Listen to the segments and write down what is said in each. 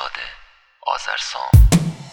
زاده آذرسام.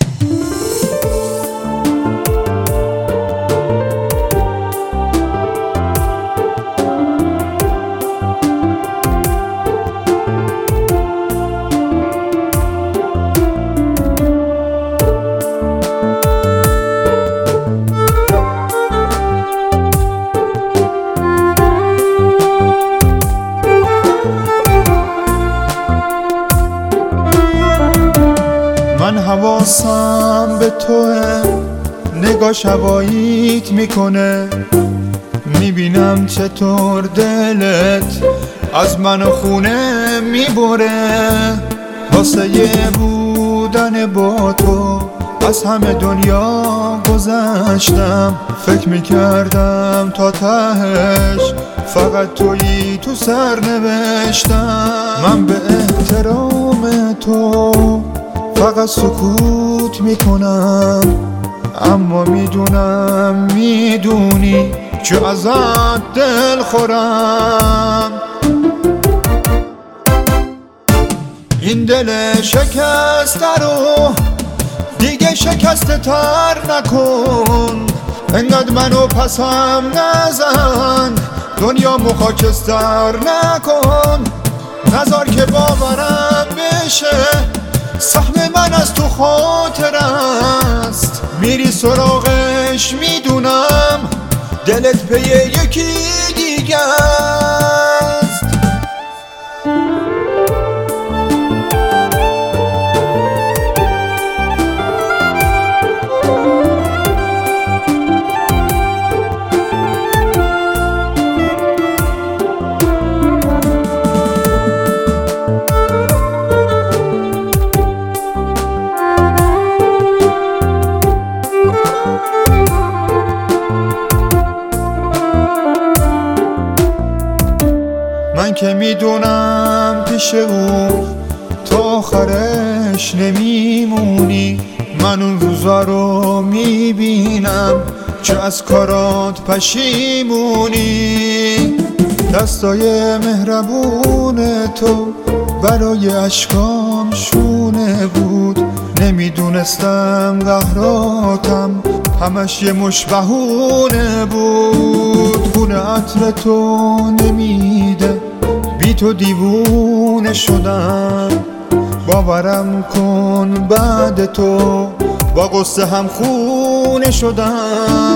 من حواسم به توه، نگاه شواییت میکنه، میبینم چطور دلت از من خونه میبره. واسه بودن با تو از همه دنیا گذشتم، فکر میکردم تا تهش فقط تویی تو سر نوشتم. من به احترام تو فقط سکوت میکنم، اما میدونی که ازت دل خورم. این دل شکسته رو دیگه شکسته تر نکن، انقدر منو پسم نزن، دنیا خاکستر نکن. نذار که باورم بشه سهم من از تو خاطر است، میری سراغش میدونم دلت پی یکی دیگه است. من که میدونم پیش او تا آخرش نمیمونی، من اون روزا رو میبینم که از کارات پشیمونی. دستای مهربون تو برای اشکام شونه بود، نمیدونستم قهراتم همش یه مش بهونه بود. خونه عطر تو نمیده، بی تو دیوونه شدم، باورم کن بعد تو با قصه هم خونه شدم.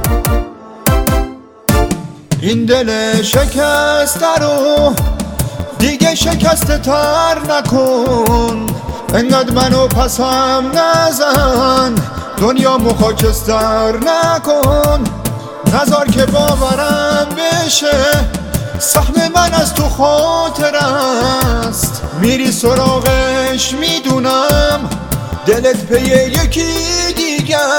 این دل شکسته رو دیگه شکسته تر نکن، انقدر منو پسم نزن، دنیا خاکستر نکن. نذار که باورم بشه سهم من از تو خاطر است، میری سراغش میدونم دلت پی یکی دیگه